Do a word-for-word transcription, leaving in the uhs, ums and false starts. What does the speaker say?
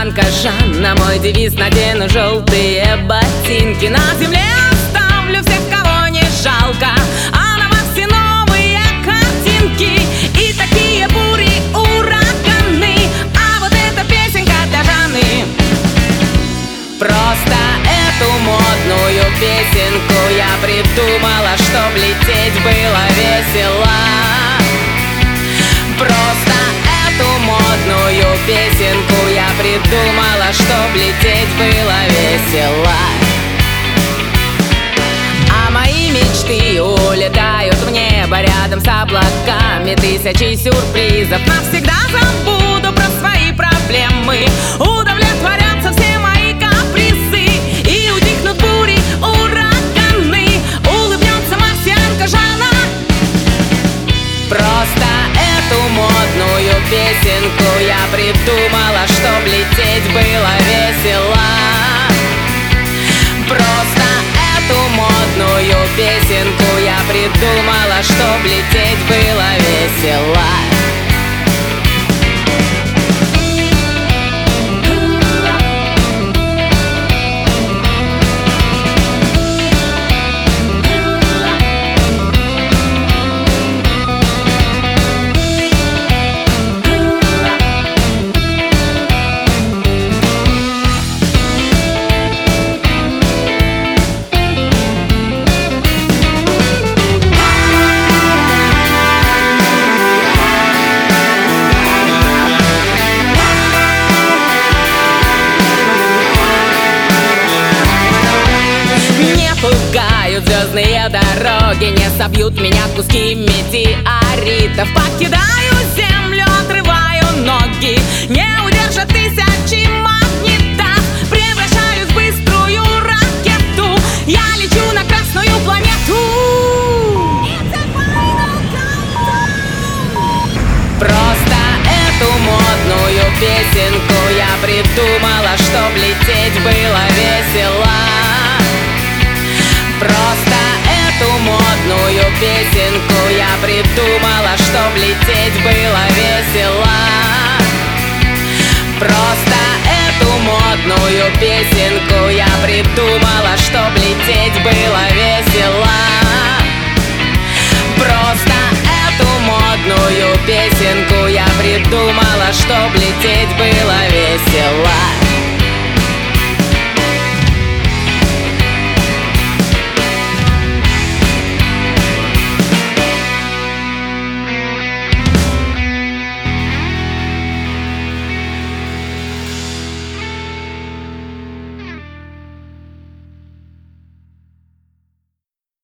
марсианка Жанна. Мой девиз: надену желтые ботинки. На земле оставлю всех, кого не жалко, а на Марсе новые картинки и такие бури, ураганы. А вот эта песенка для Жанны. Просто эту модную песенку я придумала, чтоб лететь было весело. Просто эту модную песенку я придумала, чтоб лететь было весело. А мои мечты улетают в небо рядом с облаками. Тысячи сюрпризов. Навсегда забуду про свои проблемы. Удовлетворятся все мои капризы и утихнут бури, ураганы. Улыбнется марсианка Жанна. Просто эту модную песенку я придумала, чтоб лететь было весело. Просто эту модную песенку я придумала, чтоб лететь было весело. Пугают звездные дороги, не собьют меня куски метеоритов. Покидаю землю, отрываю ноги, не удержат тысячи магнитов. Превращаюсь в быструю ракету, я лечу на красную планету. Просто эту модную песенку я придумала, чтоб лететь было весело. Просто эту модную песенку я придумала, чтоб лететь было весело. Просто эту модную песенку я придумала, чтоб лететь было весело. Просто эту модную песенку я придумала, чтоб лететь было весело.